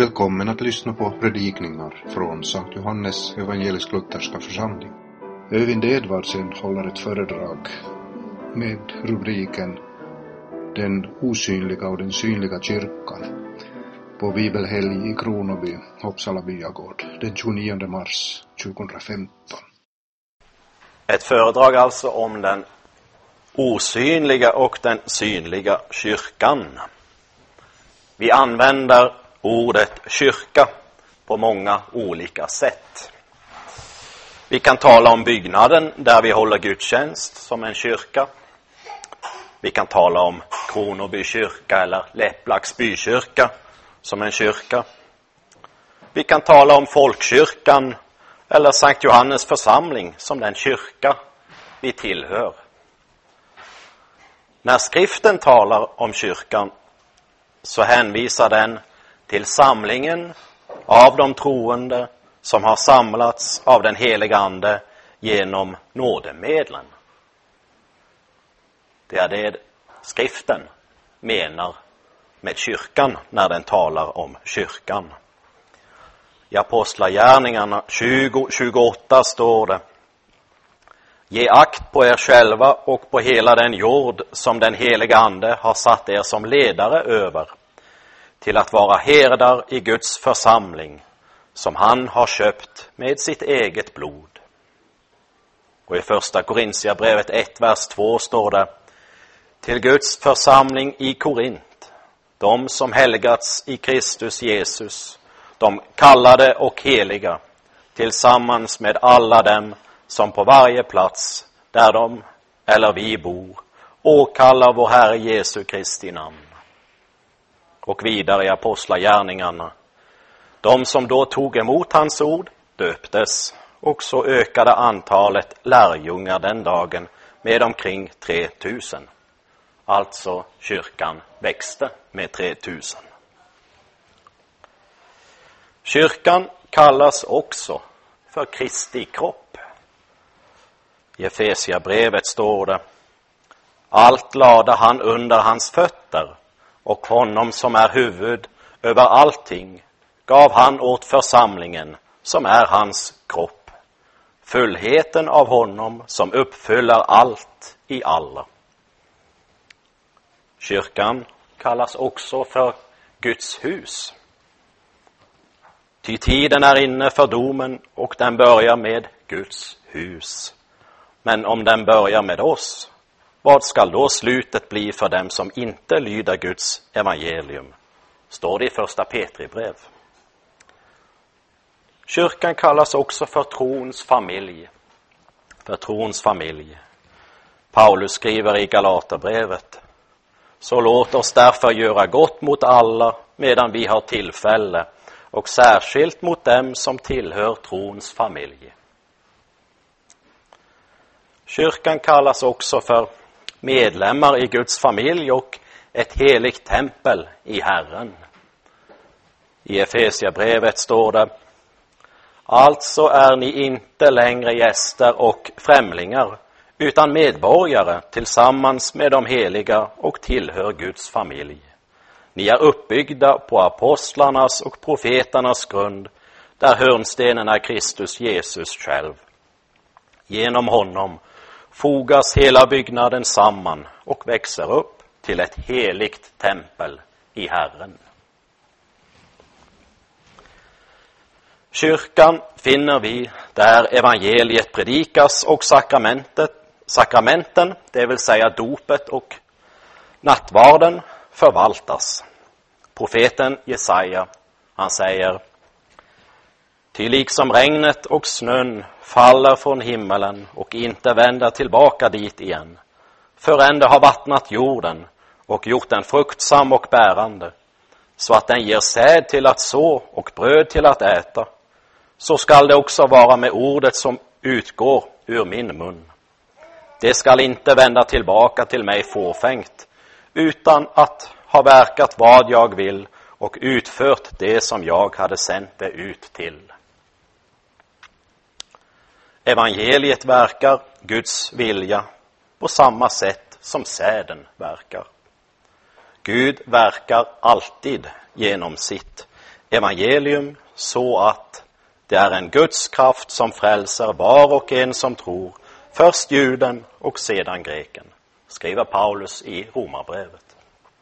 Välkommen att lyssna på predikningar från Sankt Johannes evangelisk-lutherska församling. Öyvind Edvardsen håller ett föredrag med rubriken Den osynliga och den synliga kyrkan på bibelhelg i Kronoby, Uppsala byagård, den 29 mars 2015. Ett föredrag alltså om den osynliga och den synliga kyrkan. Vi använder ordet kyrka på många olika sätt. Vi kan tala om byggnaden där vi håller gudstjänst som en kyrka. Vi kan tala om Kronoby kyrka eller Läpplax bykyrka som en kyrka. Vi kan tala om folkkyrkan eller Sankt Johannes församling som den kyrka vi tillhör. När skriften talar om kyrkan så hänvisar den till samlingen av de troende som har samlats av den heliga ande genom nådemedlen. Det är det skriften menar med kyrkan när den talar om kyrkan. I Apostlagärningarna 20:28 står det: Ge akt på er själva och på hela den jord som den heliga ande har satt er som ledare över, till att vara herdar i Guds församling, som han har köpt med sitt eget blod. Och i första Korintierbrevet 1, vers 2 står det: Till Guds församling i Korint, de som helgats i Kristus Jesus, de kallade och heliga, tillsammans med alla dem som på varje plats där de eller vi bor åkallar vår Herre Jesu Kristi namn. Och vidare i Apostlagärningarna: De som då tog emot hans ord döptes, och så ökade antalet lärjungar den dagen med omkring 3000. Alltså kyrkan växte med 3000. Kyrkan kallas också för Kristi kropp. I Efesiabrevet står det: Allt lade han under hans fötter, och honom som är huvud över allting gav han åt församlingen som är hans kropp, fullheten av honom som uppfyller allt i alla. Kyrkan kallas också för Guds hus. Ty tiden är inne för domen, och den börjar med Guds hus. Men om den börjar med oss, vad ska då slutet bli för dem som inte lyder Guds evangelium? Står det i första Petribrev. Kyrkan kallas också för trons familj. För trons familj. Paulus skriver i Galaterbrevet: Så låt oss därför göra gott mot alla medan vi har tillfälle, och särskilt mot dem som tillhör trons familj. Kyrkan kallas också för medlemmar i Guds familj och ett heligt tempel i Herren. I Efesiabrevet står det: Alltså är ni inte längre gäster och främlingar, utan medborgare tillsammans med de heliga och tillhör Guds familj. Ni är uppbyggda på apostlarnas och profeternas grund, där hörnstenen är Kristus Jesus själv. Genom honom fogas hela byggnaden samman och växer upp till ett heligt tempel i Herren. Kyrkan finner vi där evangeliet predikas och sakramenten, det vill säga dopet och nattvarden, förvaltas. Profeten Jesaja, han säger: Ty liksom regnet och snön faller från himmelen och inte vänder tillbaka dit igen, förrän det har vattnat jorden och gjort den fruktsam och bärande, så att den ger säd till att så och bröd till att äta, så skall det också vara med ordet som utgår ur min mun. Det skall inte vända tillbaka till mig fåfängt, utan att ha verkat vad jag vill och utfört det som jag hade sänt det ut till. Evangeliet verkar Guds vilja på samma sätt som säden verkar. Gud verkar alltid genom sitt evangelium så att det är en Guds kraft som frälser var och en som tror, först juden och sedan greken, skriver Paulus i Romarbrevet.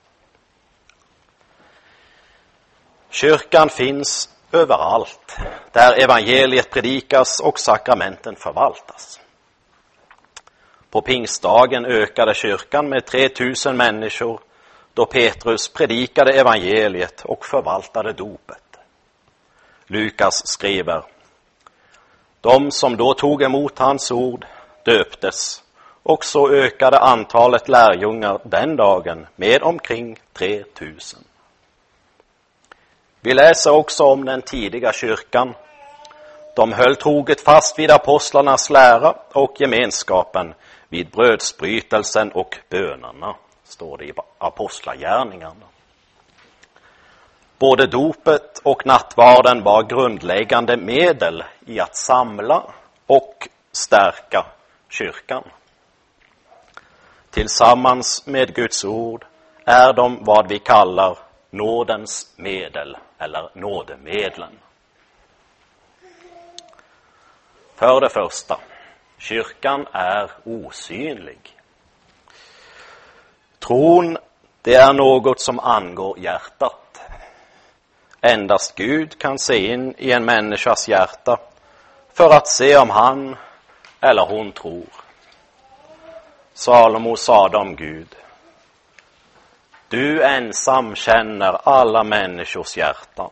Kyrkan finns överallt där evangeliet predikas och sakramenten förvaltas. På pingstdagen ökade kyrkan med 3000 människor då Petrus predikade evangeliet och förvaltade dopet. Lukas skriver: de som då tog emot hans ord döptes, och så ökade antalet lärjungar den dagen med omkring 3000. Vi läser också om den tidiga kyrkan. De höll troget fast vid apostlarnas lära och gemenskapen, vid brödsbrytelsen och bönerna, står det i apostlagärningarna. Både dopet och nattvarden var grundläggande medel i att samla och stärka kyrkan. Tillsammans med Guds ord är de vad vi kallar nådens medel eller nådemedlen. För det första, kyrkan är osynlig. Tron, det är något som angår hjärtat. Endast Gud kan se in i en människas hjärta för att se om han eller hon tror. Salomo sade om Gud: du ensam känner alla människors hjärtan.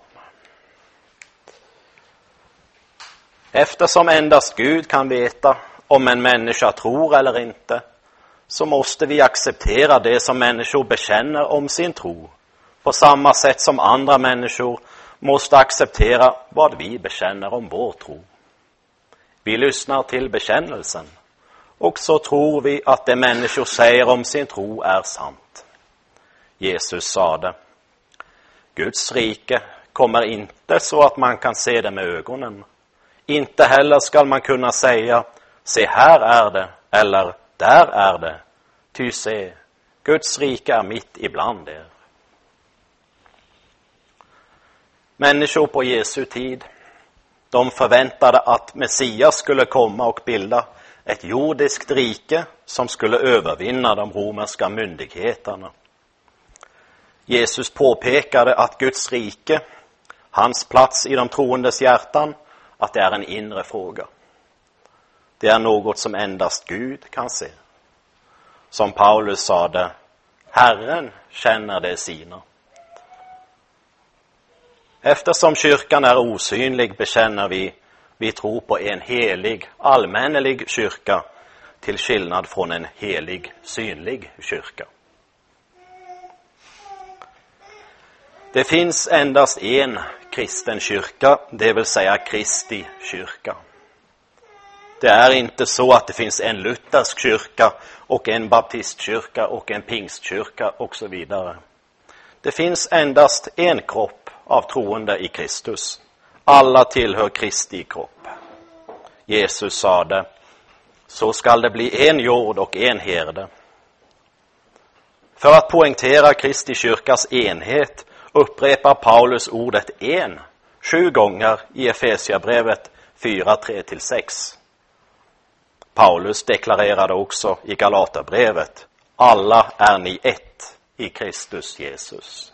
Eftersom endast Gud kan veta om en människa tror eller inte, så måste vi acceptera det som människor bekänner om sin tro, på samma sätt som andra människor måste acceptera vad vi bekänner om vår tro. Vi lyssnar till bekännelsen, och så tror vi att det människor säger om sin tro är sant. Jesus sade: Guds rike kommer inte så att man kan se det med ögonen. Inte heller skall man kunna säga: se, här är det, eller där är det. Ty se, Guds rike är mitt ibland er. Människor på Jesu tid, de förväntade att Messias skulle komma och bilda ett jordiskt rike som skulle övervinna de romerska myndigheterna. Jesus påpekade att Guds rike, hans plats i de troendes hjärtan, att det är en inre fråga. Det är något som endast Gud kan se. Som Paulus sade: Herren känner det sina. Eftersom kyrkan är osynlig bekänner vi tror på en helig, allmännelig kyrka, till skillnad från en helig, synlig kyrka. Det finns endast en kristen kyrka, det vill säga Kristi kyrka. Det är inte så att det finns en luthersk kyrka och en baptistkyrka och en pingstkyrka och så vidare. Det finns endast en kropp av troende i Kristus. Alla tillhör Kristi kropp. Jesus sade: så skall det bli en jord och en herde. För att poängtera Kristi kyrkas enhet upprepar Paulus ordet en 7 gånger i Efesierbrevet 4:3-6. Paulus deklarerade också i Galaterbrevet: alla är ni ett i Kristus Jesus.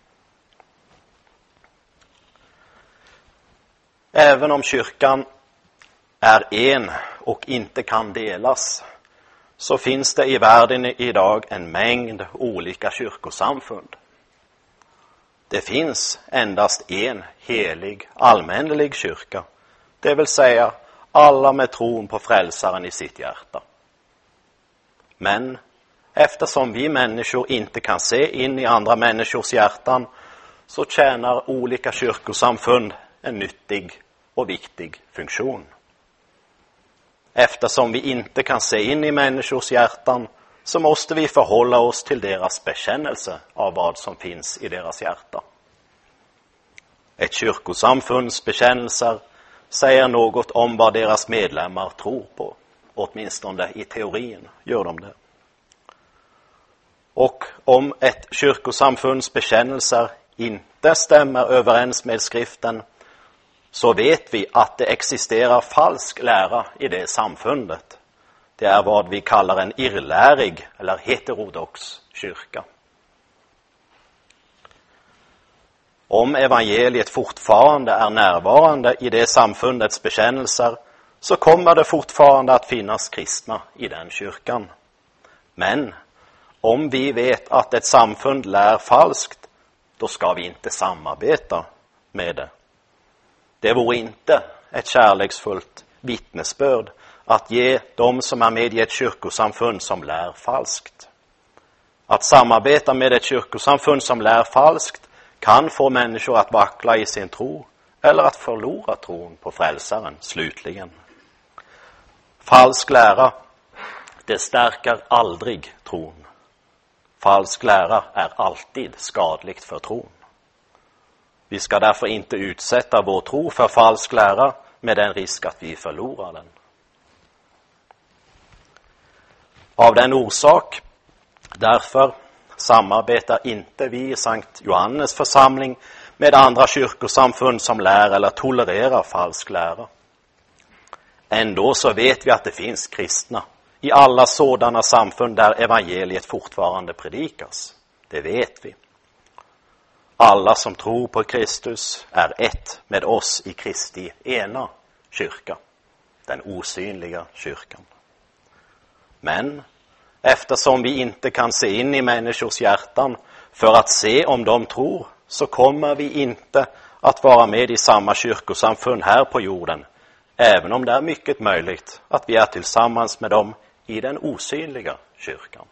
Även om kyrkan är en och inte kan delas, så finns det i världen idag en mängd olika kyrkosamfund. Det finns endast en helig, allmännelig kyrka, det vill säga alla med tron på frälsaren i sitt hjärta. Men eftersom vi människor inte kan se in i andra människors hjärtan, så tjänar olika kyrkosamfund en nyttig och viktig funktion. Eftersom vi inte kan se in i människors hjärtan, så måste vi förhålla oss till deras bekännelse av vad som finns i deras hjärta. Ett kyrkosamfunds bekännelser säger något om vad deras medlemmar tror på. Åtminstone i teorin gör de det. Och om ett kyrkosamfunds bekännelser inte stämmer överens med skriften, så vet vi att det existerar falsk lära i det samfundet. Det är vad vi kallar en irrlärig eller heterodox kyrka. Om evangeliet fortfarande är närvarande i det samfundets bekännelser, så kommer det fortfarande att finnas kristna i den kyrkan. Men om vi vet att ett samfund lär falskt, då ska vi inte samarbeta med det. Det vore inte ett kärleksfullt vittnesbörd att ge dem som är med i ett kyrkosamfund som lär falskt. Att samarbeta med ett kyrkosamfund som lär falskt kan få människor att vackla i sin tro eller att förlora tron på frälsaren slutligen. Falsk lära, det stärker aldrig tron. Falsk lära är alltid skadligt för tron. Vi ska därför inte utsätta vår tro för falsk lära med den risk att vi förlorar den. Av den orsak, därför, samarbetar inte vi i Sankt Johannes församling med andra kyrkosamfund som lär eller tolererar falsk lära. Ändå så vet vi att det finns kristna i alla sådana samfund där evangeliet fortfarande predikas. Det vet vi. Alla som tror på Kristus är ett med oss i Kristi ena kyrka, den osynliga kyrkan. Men eftersom vi inte kan se in i människors hjärtan för att se om de tror, så kommer vi inte att vara med i samma kyrkosamfund här på jorden, även om det är mycket möjligt att vi är tillsammans med dem i den osynliga kyrkan.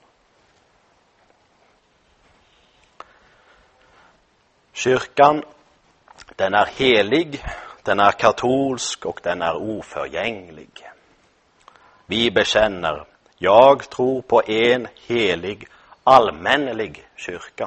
Kyrkan, den är helig, den är katolsk och den är oförgänglig. Vi bekänner: jag tror på en helig, allmännelig kyrka.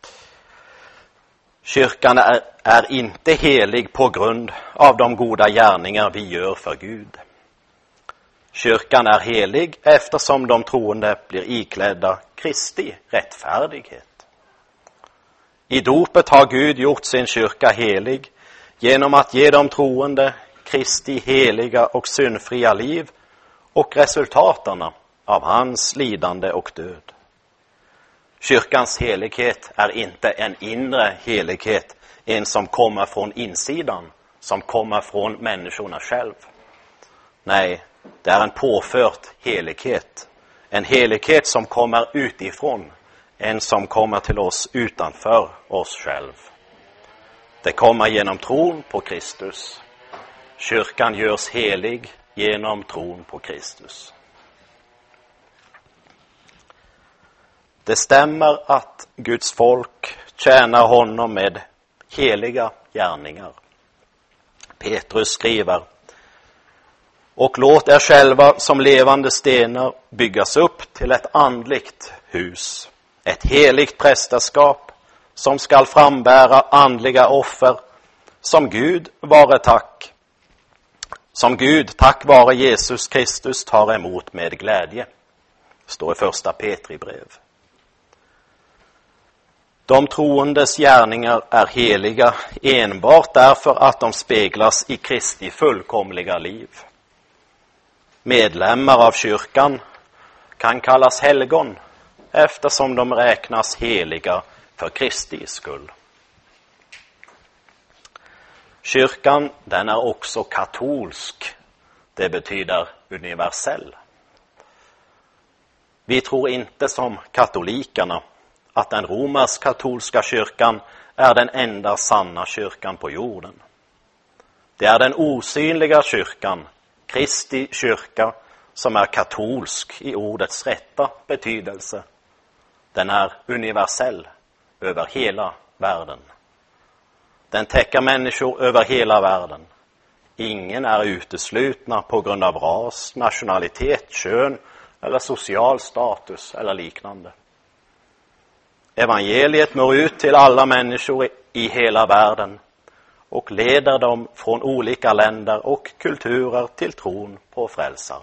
Kyrkan är inte helig på grund av de goda gärningar vi gör för Gud. Kyrkan är helig eftersom de troende blir iklädda Kristi rättfärdighet. I dopet har Gud gjort sin kyrka helig genom att ge de troende Kristi heliga och syndfria liv och resultaten av hans lidande och död. Kyrkans helighet är inte en inre helighet, en som kommer från insidan, som kommer från människorna själv. Nej, det är en påfört helighet. En helighet som kommer utifrån, en som kommer till oss utanför oss själv. Det kommer genom tron på Kristus. Kyrkan görs helig genom tron på Kristus. Det stämmer att Guds folk tjänar honom med heliga gärningar. Petrus skriver: och låt er själva som levande stenar byggas upp till ett andligt hus, ett heligt prästerskap som skall frambära andliga offer som Gud tack vare Jesus Kristus tar emot med glädje. Står i första Petri brev. De troendes gärningar är heliga enbart därför att de speglas i Kristi fullkomliga liv. Medlemmar av kyrkan kan kallas helgon eftersom de räknas heliga för Kristi skull. Kyrkan, den är också katolsk. Det betyder universell. Vi tror inte som katolikerna att den romersk-katolska kyrkan är den enda sanna kyrkan på jorden. Det är den osynliga kyrkan, Kristi kyrka, som är katolsk i ordets rätta betydelse. Den är universell över hela världen. Den täcker människor över hela världen. Ingen är uteslutna på grund av ras, nationalitet, kön eller social status eller liknande. Evangeliet når ut till alla människor i hela världen och leder dem från olika länder och kulturer till tron på frälsaren.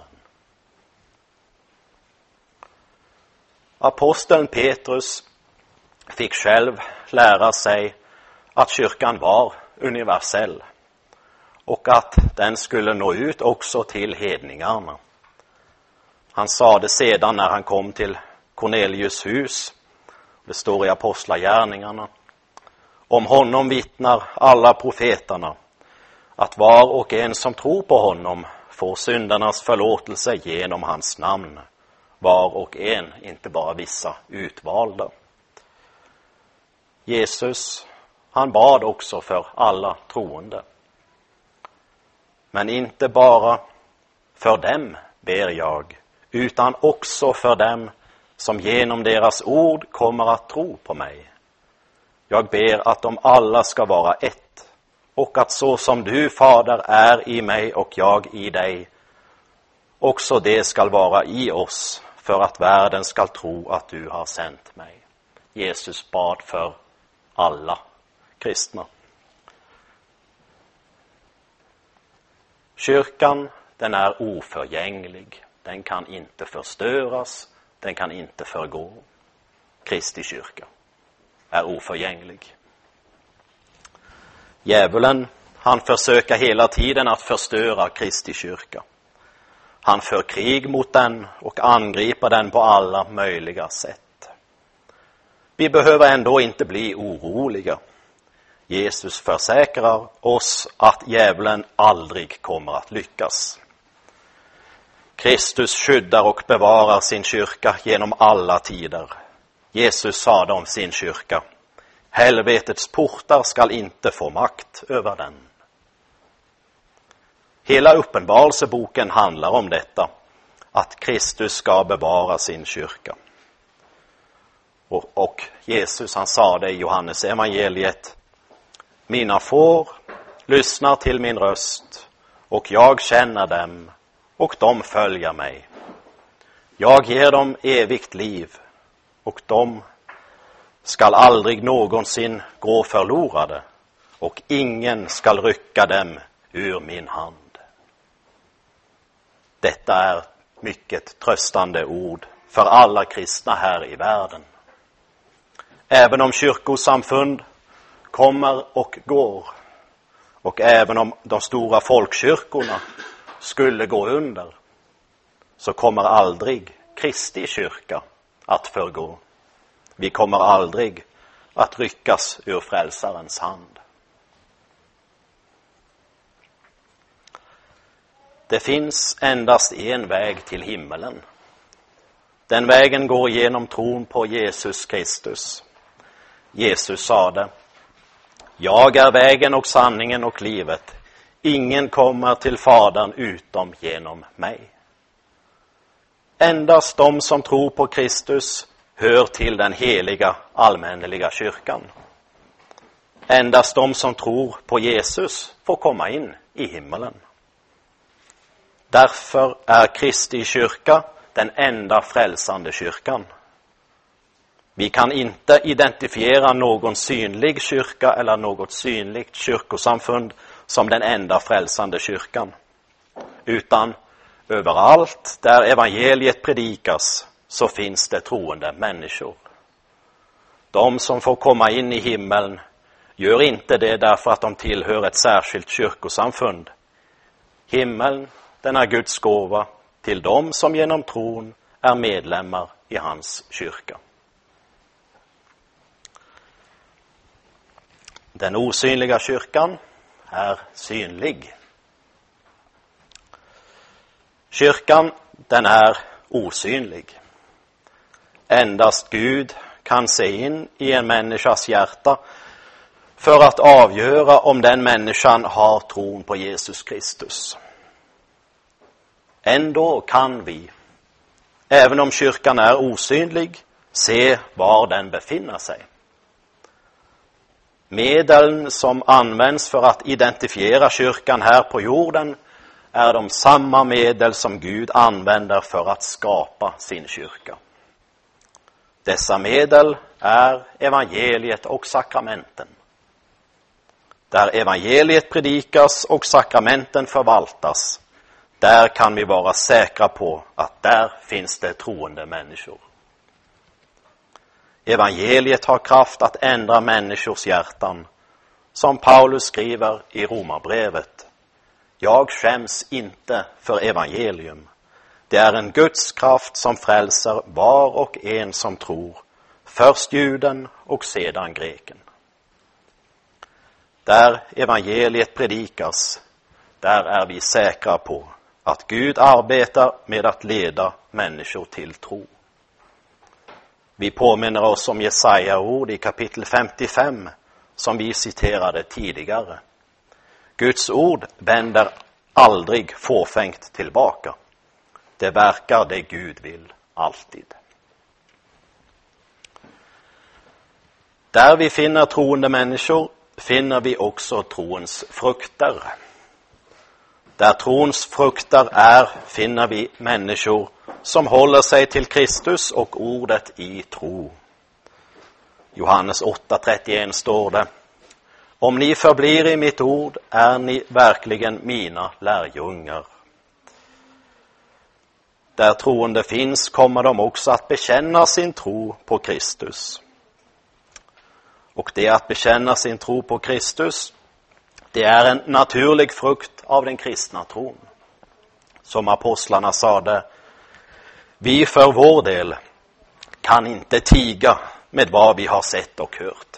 Aposteln Petrus fick själv lära sig att kyrkan var universell och att den skulle nå ut också till hedningarna. Han sa det sedan när han kom till Cornelius hus. Det står i Apostlagärningarna. Om honom vittnar alla profeterna att var och en som tror på honom får syndarnas förlåtelse genom hans namn. Var och en, inte bara vissa utvalda. Jesus, han bad också för alla troende. Men inte bara för dem ber jag, utan också för dem som genom deras ord kommer att tro på mig. Jag ber att de alla ska vara ett, och att så som du, Fader, är i mig och jag i dig, också det ska vara i oss, för att världen ska tro att du har sänt mig. Jesus bad för alla kristna. Kyrkan, den är oförgänglig. Den kan inte förstöras. Den kan inte förgå. Kristi kyrka är oförgänglig. Djävulen, han försöker hela tiden att förstöra Kristi kyrka. Han för krig mot den och angriper den på alla möjliga sätt. Vi behöver ändå inte bli oroliga. Jesus försäkrar oss att djävulen aldrig kommer att lyckas. Kristus skyddar och bevarar sin kyrka genom alla tider. Jesus sade om sin kyrka: helvetets portar skall inte få makt över den. Hela uppenbarelseboken handlar om detta, att Kristus ska bevara sin kyrka. Och Jesus, han sa det i Johannes evangeliet: mina får lyssnar till min röst, och jag känner dem, och de följer mig. Jag ger dem evigt liv, och de skall aldrig någonsin gå förlorade, och ingen skall rycka dem ur min hand. Detta är mycket tröstande ord för alla kristna här i världen. Även om kyrkosamfund kommer och går, och även om de stora folkkyrkorna skulle gå under, så kommer aldrig Kristi kyrka att förgå. Vi kommer aldrig att ryckas ur frälsarens hand. Det finns endast en väg till himmelen. Den vägen går genom tron på Jesus Kristus. Jesus sade: jag är vägen och sanningen och livet. Ingen kommer till Fadern utom genom mig. Endast de som tror på Kristus hör till den heliga allmänneliga kyrkan. Endast de som tror på Jesus får komma in i himmelen. Därför är Kristi kyrka den enda frälsande kyrkan. Vi kan inte identifiera någon synlig kyrka eller något synligt kyrkosamfund som den enda frälsande kyrkan. Utan överallt där evangeliet predikas så finns det troende människor. De som får komma in i himmeln gör inte det därför att de tillhör ett särskilt kyrkosamfund. Himmeln, den är Guds gåva till dem som genom tron är medlemmar i hans kyrka. Den osynliga kyrkan är synlig. Kyrkan, den är osynlig. Endast Gud kan se in i en människas hjärta för att avgöra om den människan har tron på Jesus Kristus. Ändå kan vi, även om kyrkan är osynlig, se var den befinner sig. Medlen som används för att identifiera kyrkan här på jorden är de samma medel som Gud använder för att skapa sin kyrka. Dessa medel är evangeliet och sakramenten. Där evangeliet predikas och sakramenten förvaltas, där kan vi vara säkra på att där finns det troende människor. Evangeliet har kraft att ändra människors hjärtan som Paulus skriver i Romarbrevet. Jag skäms inte för evangelium. Det är en Guds kraft som frälser var och en som tror, först juden och sedan greken. Där evangeliet predikas, där är vi säkra på att Gud arbetar med att leda människor till tro. Vi påminner oss om Jesaja-ord i kapitel 55 som vi citerade tidigare. Guds ord vänder aldrig fåfängt tillbaka. Det verkar det Gud vill alltid. Där vi finner troende människor finner vi också troens frukter. Där trons frukter är finner vi människor som håller sig till Kristus och ordet i tro. Johannes 8:31 står det: Om ni förblir i mitt ord är ni verkligen mina lärjungar. Där troende finns kommer de också att bekänna sin tro på Kristus. Och det att bekänna sin tro på Kristus, det är en naturlig frukt av den kristna tron. Som apostlarna sade, vi för vår del kan inte tiga med vad vi har sett och hört.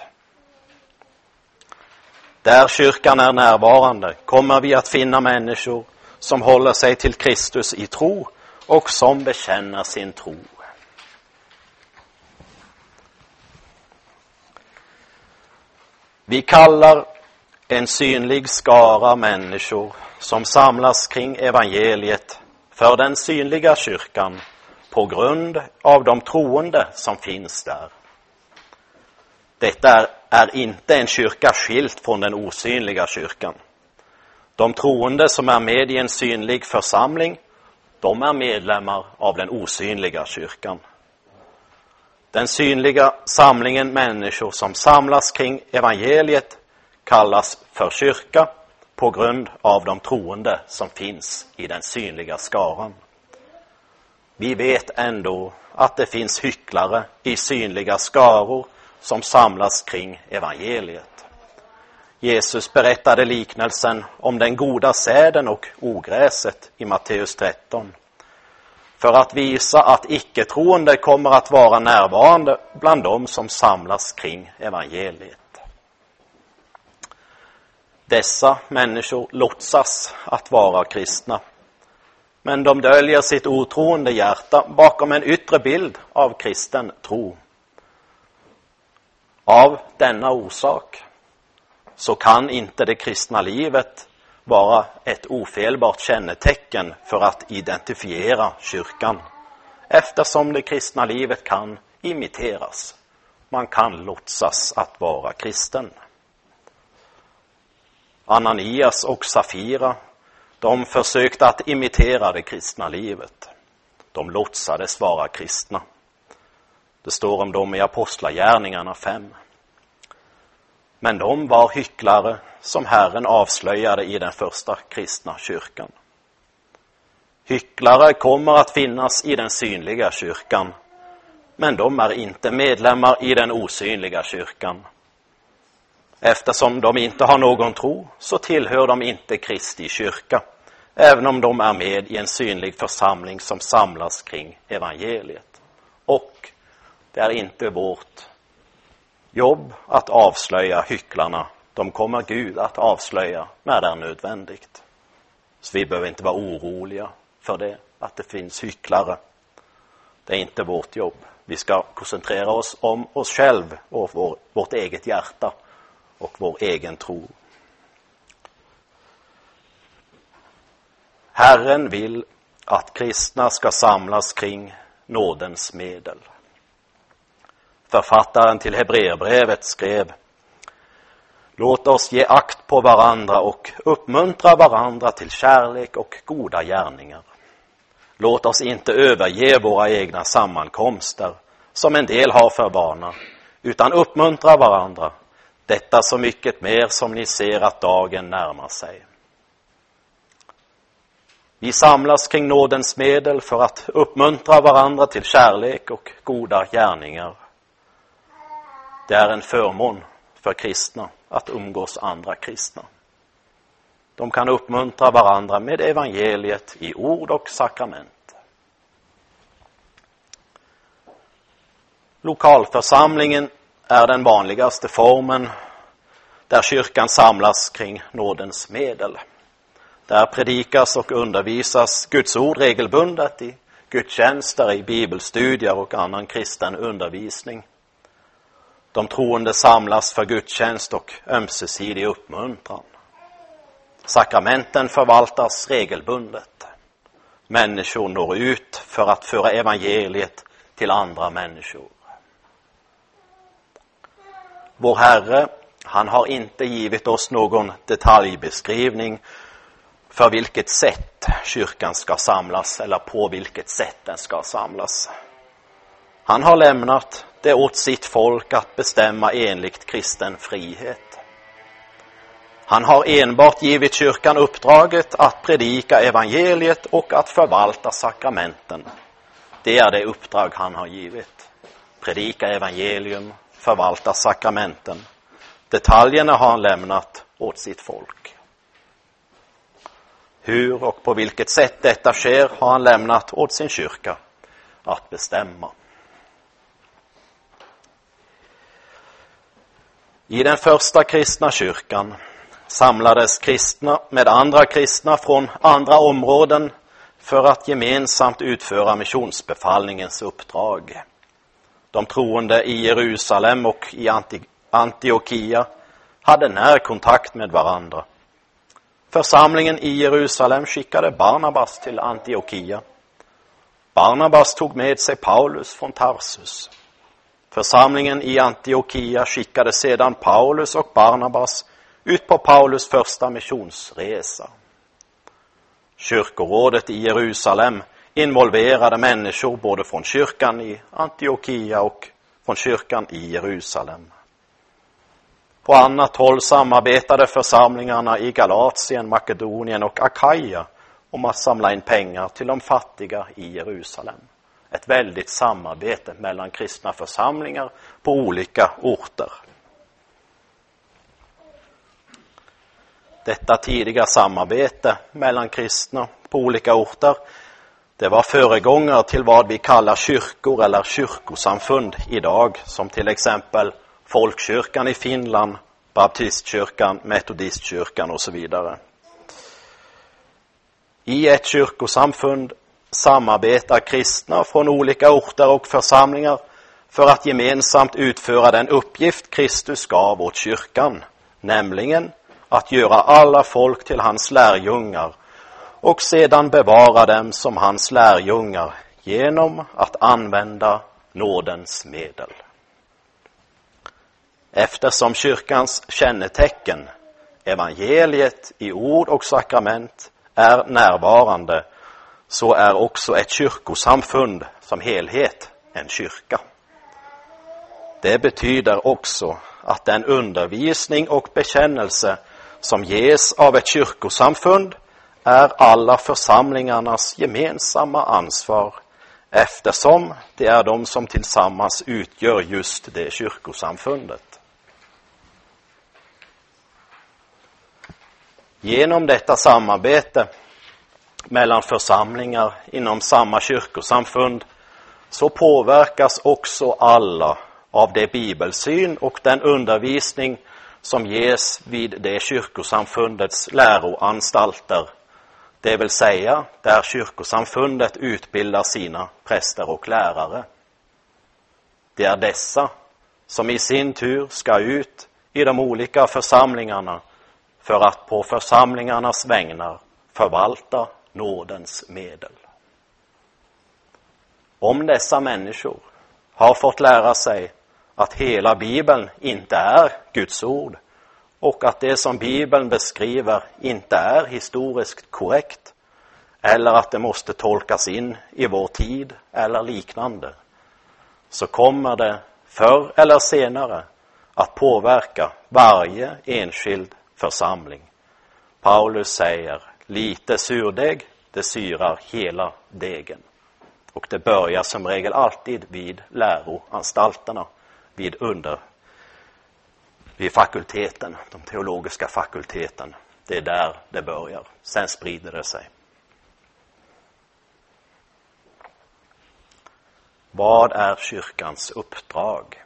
Där kyrkan är närvarande kommer vi att finna människor som håller sig till Kristus i tro och som bekänner sin tro. Vi kallar en synlig skara människor som samlas kring evangeliet för den synliga kyrkan på grund av de troende som finns där. Detta är inte en kyrka skilt från den osynliga kyrkan. De troende som är med i en synlig församling, de är medlemmar av den osynliga kyrkan. Den synliga samlingen människor som samlas kring evangeliet kallas för kyrka på grund av de troende som finns i den synliga skaran. Vi vet ändå att det finns hycklare i synliga skaror som samlas kring evangeliet. Jesus berättade liknelsen om den goda säden och ogräset i Matteus 13. För att visa att icke-troende kommer att vara närvarande bland dem som samlas kring evangeliet. Dessa människor låtsas att vara kristna, men de döljer sitt otroende hjärta bakom en yttre bild av kristen tro. Av denna orsak så kan inte det kristna livet vara ett ofelbart kännetecken för att identifiera kyrkan, eftersom det kristna livet kan imiteras. Man kan låtsas att vara kristen. Ananias och Safira, de försökte att imitera det kristna livet. De låtsades vara kristna. Det står om dem i Apostlagärningarna 5. Men de var hycklare som Herren avslöjade i den första kristna kyrkan. Hycklare kommer att finnas i den synliga kyrkan, men de är inte medlemmar i den osynliga kyrkan. Eftersom de inte har någon tro så tillhör de inte Kristi kyrka, även om de är med i en synlig församling som samlas kring evangeliet. Och det är inte vårt jobb att avslöja hycklarna. De kommer Gud att avslöja när det är nödvändigt. Så vi behöver inte vara oroliga för det, att det finns hycklare. Det är inte vårt jobb. Vi ska koncentrera oss om oss själv och vårt eget hjärta och vår egen tro. Herren vill att kristna ska samlas kring nådens medel. Författaren till Hebreerbrevet skrev: Låt oss ge akt på varandra och uppmuntra varandra till kärlek och goda gärningar. Låt oss inte överge våra egna sammankomster som en del har för vana, utan uppmuntra varandra. Detta så mycket mer som ni ser att dagen närmar sig. Vi samlas kring nådens medel för att uppmuntra varandra till kärlek och goda gärningar. Det är en förmån för kristna att umgås andra kristna. De kan uppmuntra varandra med evangeliet i ord och sakrament. Lokalförsamlingen är den vanligaste formen där kyrkan samlas kring nådens medel. Där predikas och undervisas Guds ord regelbundet i gudstjänster, i bibelstudier och annan kristen undervisning. De troende samlas för gudstjänst och ömsesidig uppmuntran. Sakramenten förvaltas regelbundet. Människor når ut för att föra evangeliet till andra människor. Vår Herre, han har inte givit oss någon detaljbeskrivning för vilket sätt kyrkan ska samlas eller på vilket sätt den ska samlas. Han har lämnat det åt sitt folk att bestämma enligt kristen frihet. Han har enbart givit kyrkan uppdraget att predika evangeliet och att förvalta sakramenten. Det är det uppdrag han har givit. Predika evangelium, förvalta sakramenten. Detaljerna har han lämnat åt sitt folk. Hur och på vilket sätt detta sker har han lämnat åt sin kyrka att bestämma. I den första kristna kyrkan samlades kristna med andra kristna från andra områden för att gemensamt utföra missionsbefallningens uppdrag. De troende i Jerusalem och i Antiochia hade närkontakt med varandra. Församlingen i Jerusalem skickade Barnabas till Antiochia. Barnabas tog med sig Paulus från Tarsus. Församlingen i Antiochia skickade sedan Paulus och Barnabas ut på Paulus första missionsresa. Kyrkorådet i Jerusalem involverade människor både från kyrkan i Antiochia och från kyrkan i Jerusalem. På annat håll samarbetade församlingarna i Galatien, Makedonien och Akaja om att samla in pengar till de fattiga i Jerusalem. Ett väldigt samarbete mellan kristna församlingar på olika orter. Detta tidiga samarbete mellan kristna på olika orter, det var föregångare till vad vi kallar kyrkor eller kyrkosamfund idag, som till exempel Folkkyrkan i Finland, Baptistkyrkan, Metodistkyrkan och så vidare. I ett kyrkosamfund samarbetar kristna från olika orter och församlingar för att gemensamt utföra den uppgift Kristus gav åt kyrkan, nämligen att göra alla folk till hans lärjungar och sedan bevara dem som hans lärjungar genom att använda nådens medel. Eftersom kyrkans kännetecken, evangeliet i ord och sakrament, är närvarande, så är också ett kyrkosamfund som helhet en kyrka. Det betyder också att den undervisning och bekännelse som ges av ett kyrkosamfund är alla församlingarnas gemensamma ansvar, eftersom det är de som tillsammans utgör just det kyrkosamfundet. Genom detta samarbete mellan församlingar inom samma kyrkosamfund så påverkas också alla av det bibelsyn och den undervisning som ges vid det kyrkosamfundets läroanstalter, det vill säga där kyrkosamfundet utbildar sina präster och lärare. Det är dessa som i sin tur ska ut i de olika församlingarna för att på församlingarnas vägnar förvalta nådens medel. Om dessa människor har fått lära sig att hela Bibeln inte är Guds ord och att det som Bibeln beskriver inte är historiskt korrekt eller att det måste tolkas in i vår tid eller liknande, så kommer det förr eller senare att påverka varje enskild församling. Paulus säger, lite surdeg, det syrar hela degen. Och det börjar som regel alltid vid läroanstalterna, vid vid fakulteten, de teologiska fakulteten. Det är där det börjar. Sen sprider det sig. Vad är kyrkans uppdrag?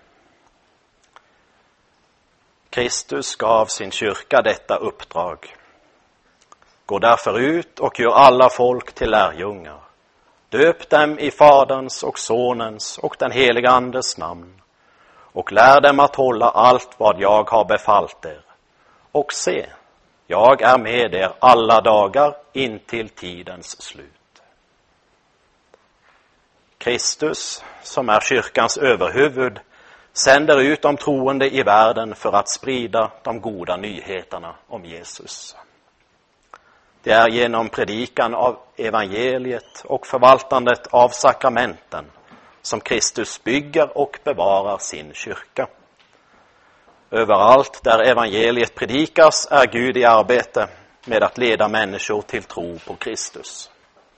Kristus gav sin kyrka detta uppdrag. Gå därför ut och gör alla folk till lärjungar. Döp dem i Faderns och Sonens och den heliga Andes namn. Och lär dem att hålla allt vad jag har befallt er. Och se, jag är med er alla dagar intill tidens slut. Kristus, som är kyrkans överhuvud, sänder ut de troende i världen för att sprida de goda nyheterna om Jesus. Det är genom predikan av evangeliet och förvaltandet av sakramenten som Kristus bygger och bevarar sin kyrka. Överallt där evangeliet predikas är Gud i arbete med att leda människor till tro på Kristus.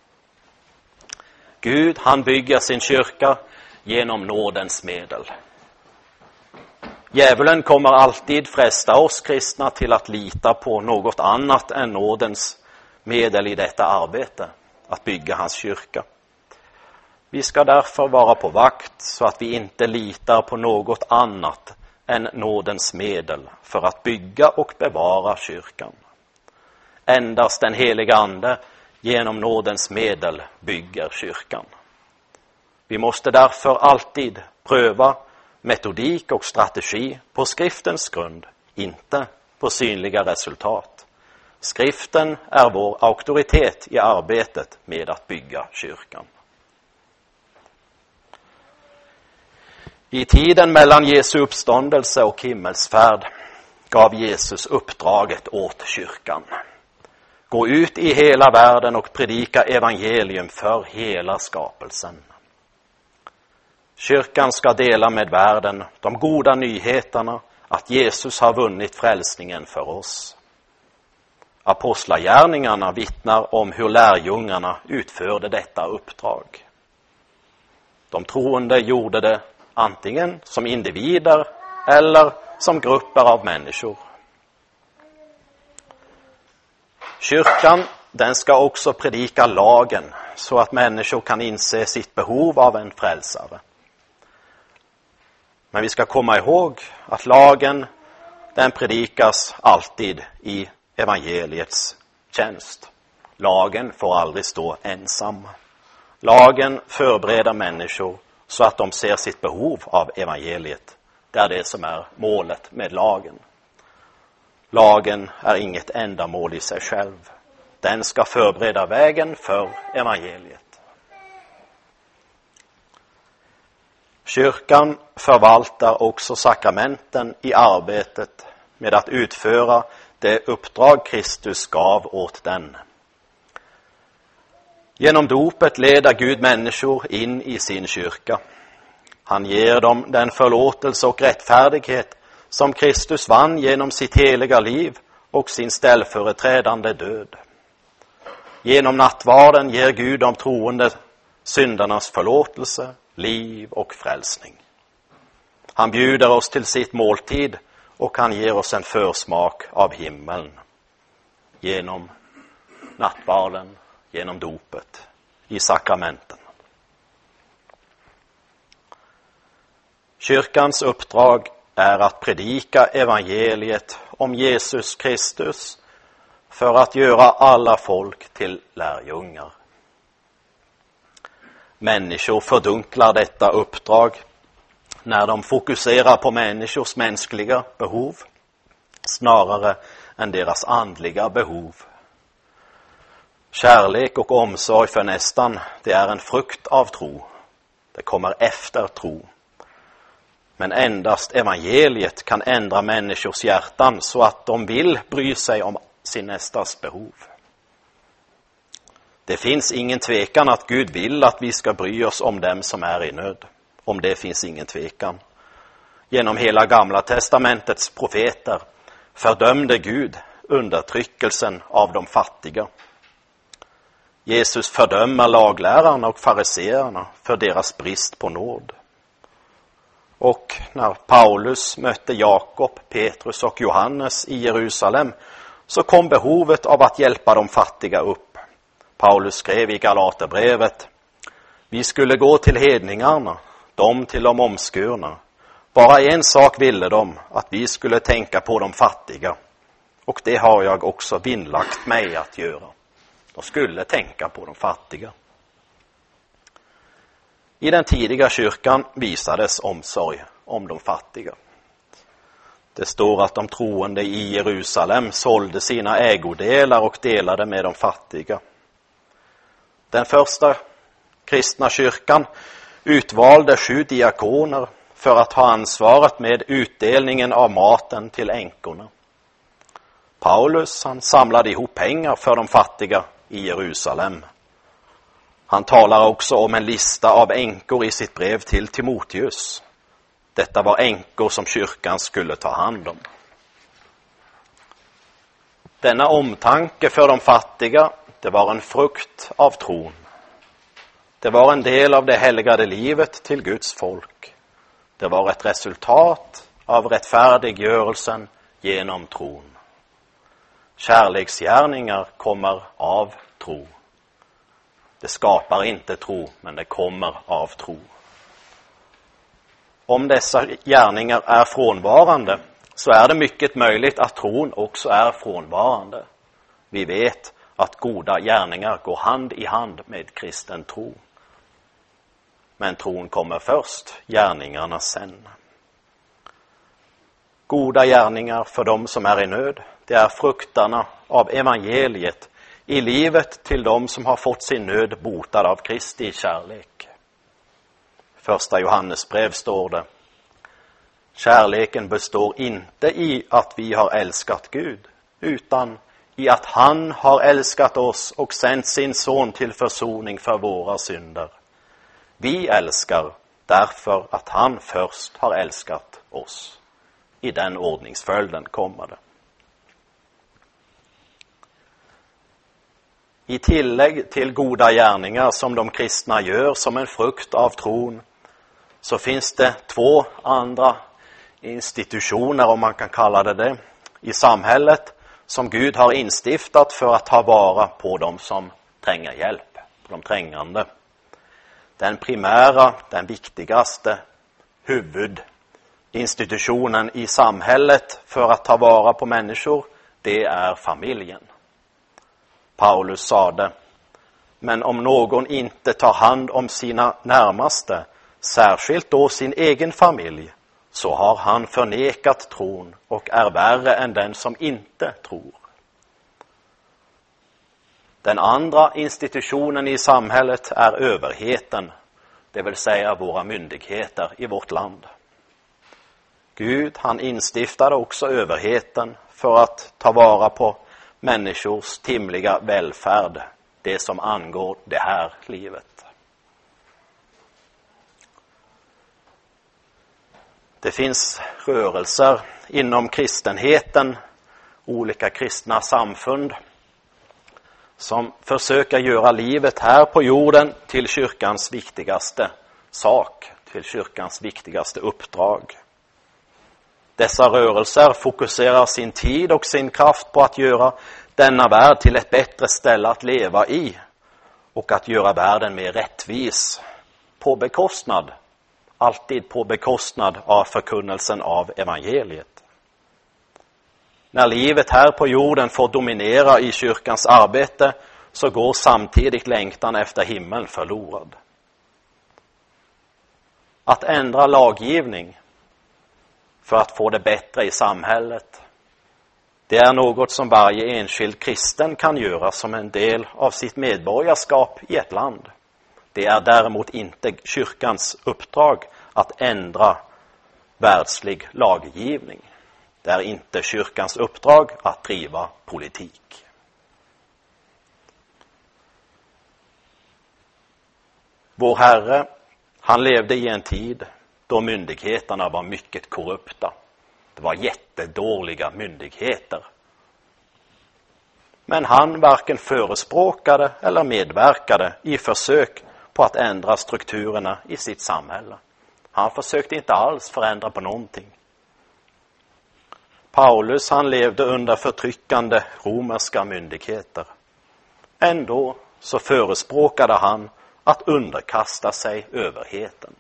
Gud, han bygger sin kyrka genom nådens medel. Djävulen kommer alltid fresta oss kristna till att lita på något annat än nådens medel i detta arbete, att bygga hans kyrka. Vi ska därför vara på vakt så att vi inte litar på något annat än nådens medel för att bygga och bevara kyrkan. Endast den heliga Ande genom nådens medel bygger kyrkan. Vi måste därför alltid pröva metodik och strategi på skriftens grund, inte på synliga resultat. Skriften är vår auktoritet i arbetet med att bygga kyrkan. I tiden mellan Jesu uppståndelse och himmelsfärd gav Jesus uppdraget åt kyrkan. Gå ut i hela världen och predika evangelium för hela skapelsen. Kyrkan ska dela med världen de goda nyheterna att Jesus har vunnit frälsningen för oss. Apostlagärningarna vittnar om hur lärjungarna utförde detta uppdrag. De troende gjorde det antingen som individer eller som grupper av människor. Kyrkan, den ska också predika lagen så att människor kan inse sitt behov av en frälsare. Men vi ska komma ihåg att lagen, den predikas alltid i evangeliets tjänst. Lagen får aldrig stå ensam. Lagen förbereder människor så att de ser sitt behov av evangeliet. Det är det som är målet med lagen. Lagen är inget ändamål i sig själv. Den ska förbereda vägen för evangeliet. Kyrkan förvaltar också sakramenten i arbetet med att utföra det uppdrag Kristus gav åt den. Genom dopet leder Gud människor in i sin kyrka. Han ger dem den förlåtelse och rättfärdighet som Kristus vann genom sitt heliga liv och sin ställföreträdande död. Genom nattvarden ger Gud de troende syndarnas förlåtelse, liv och frälsning. Han bjuder oss till sitt måltid och han ger oss en försmak av himmeln. Genom nattvarden, genom dopet, i sakramenten. Kyrkans uppdrag är att predika evangeliet om Jesus Kristus för att göra alla folk till lärjungar. Människor fördunklar detta uppdrag när de fokuserar på människors mänskliga behov snarare än deras andliga behov. Kärlek och omsorg för nästan, det är en frukt av tro. Det kommer efter tro. Men endast evangeliet kan ändra människors hjärtan så att de vill bry sig om sin nästas behov. Det finns ingen tvekan att Gud vill att vi ska bry oss om dem som är i nöd. Om det finns ingen tvekan. Genom hela Gamla testamentets profeter fördömde Gud undertryckelsen av de fattiga. Jesus fördömer laglärarna och fariseerna för deras brist på nåd. Och när Paulus mötte Jakob, Petrus och Johannes i Jerusalem så kom behovet av att hjälpa de fattiga upp. Paulus skrev i Galaterbrevet: vi skulle gå till hedningarna, de till de omskurna. Bara en sak ville de, att vi skulle tänka på de fattiga. Och det har jag också vinnlagt mig att göra. De skulle tänka på de fattiga. I den tidiga kyrkan visades omsorg om de fattiga. Det står att de troende i Jerusalem sålde sina ägodelar och delade med de fattiga. Den första kristna kyrkan utvalde 7 diakoner för att ha ansvaret med utdelningen av maten till änkorna. Paulus, han samlade ihop pengar för de fattiga i Jerusalem. Han talar också om en lista av änkor i sitt brev till Timoteus. Detta var änkor som kyrkan skulle ta hand om. Denna omtanke för de fattiga, det var en frukt av tron. Det var en del av det helgade livet till Guds folk. Det var ett resultat av rättfärdiggörelsen genom tron. Kärleksgärningar kommer av tro. Det skapar inte tro, men det kommer av tro. Om dessa gärningar är frånvarande så är det mycket möjligt att tron också är frånvarande. Vi vet att goda gärningar går hand i hand med kristen tro. Men tron kommer först, gärningarna sen. Goda gärningar för dem som är i nöd, det är frukterna av evangeliet i livet till dem som har fått sin nöd botad av Kristi kärlek. Första Johannesbrev står det: kärleken består inte i att vi har älskat Gud, utan i att han har älskat oss och sänt sin son till försoning för våra synder. Vi älskar därför att han först har älskat oss. I den ordningsföljden kommer det. I tillägg till goda gärningar som de kristna gör som en frukt av tron, så finns det 2 andra institutioner, om man kan kalla det, i samhället som Gud har instiftat för att ta vara på dem som tränger hjälp, på de trängande. Den primära, den viktigaste huvudinstitutionen i samhället för att ta vara på människor, det är familjen. Paulus sade: men om någon inte tar hand om sina närmaste, särskilt då sin egen familj, så har han förnekat tron och är värre än den som inte tror. Den andra institutionen i samhället är överheten, det vill säga våra myndigheter i vårt land. Gud, han instiftade också överheten för att ta vara på människors timliga välfärd, det som angår det här livet. Det finns rörelser inom kristenheten, olika kristna samfund, som försöker göra livet här på jorden till kyrkans viktigaste sak, till kyrkans viktigaste uppdrag. Dessa rörelser fokuserar sin tid och sin kraft på att göra denna värld till ett bättre ställe att leva i och att göra världen mer rättvis, på bekostnad, alltid på bekostnad av förkunnelsen av evangeliet. När livet här på jorden får dominera i kyrkans arbete, så går samtidigt längtan efter himlen förlorad. Att ändra laggivning för att få det bättre i samhället, det är något som varje enskild kristen kan göra som en del av sitt medborgarskap i ett land. Det är däremot inte kyrkans uppdrag att ändra världslig laggivning. Det är inte kyrkans uppdrag att driva politik. Vår Herre, han levde i en tid då myndigheterna var mycket korrupta. Det var jättedåliga myndigheter. Men han varken förespråkade eller medverkade i försök på att ändra strukturerna i sitt samhälle. Han försökte inte alls förändra på någonting. Paulus, han levde under förtryckande romerska myndigheter. Ändå så förespråkade han att underkasta sig överheten.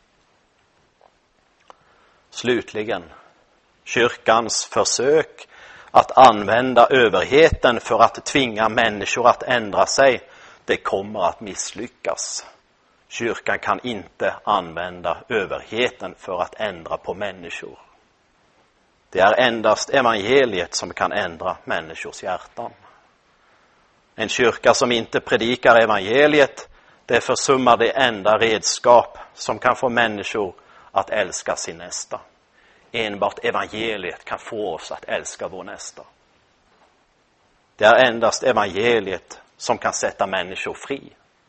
Slutligen, kyrkans försök att använda överheten för att tvinga människor att ändra sig, det kommer att misslyckas. Kyrkan kan inte använda överheten för att ändra på människor. Det är endast evangeliet som kan ändra människors hjärtan. En kyrka som inte predikar evangeliet, det försummar det enda redskap som kan få människor att älska sin nästa. Enbart evangeliet kan få oss att älska vår nästa. Det är endast evangeliet som kan sätta människor fri.